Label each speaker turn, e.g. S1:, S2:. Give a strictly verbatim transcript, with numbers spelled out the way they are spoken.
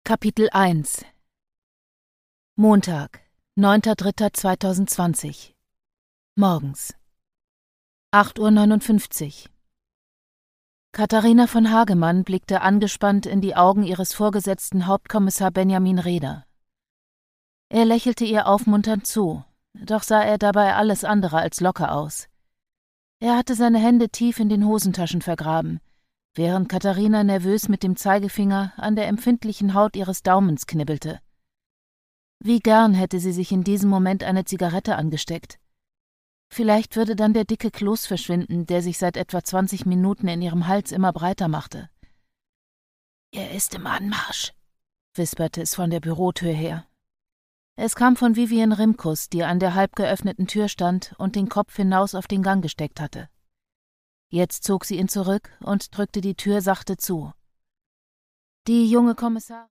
S1: Kapitel eins Montag, neunter dritter zweitausendzwanzig Morgens acht Uhr neunundfünfzig. Katharina von Hagemann blickte angespannt in die Augen ihres Vorgesetzten Hauptkommissar Benjamin Rehder. Er lächelte ihr aufmunternd zu, doch sah er dabei alles andere als locker aus. Er hatte seine Hände tief in den Hosentaschen vergraben, während Katharina nervös mit dem Zeigefinger an der empfindlichen Haut ihres Daumens knibbelte. Wie gern hätte sie sich in diesem Moment eine Zigarette angesteckt. Vielleicht würde dann der dicke Kloß verschwinden, der sich seit etwa zwanzig Minuten in ihrem Hals immer breiter machte. »Er ist im Anmarsch«, wisperte es von der Bürotür her. Es kam von Vivien Rimkus, die an der halb geöffneten Tür stand und den Kopf hinaus auf den Gang gesteckt hatte. Jetzt zog sie ihn zurück und drückte die Tür sachte zu. Die junge Kommissarin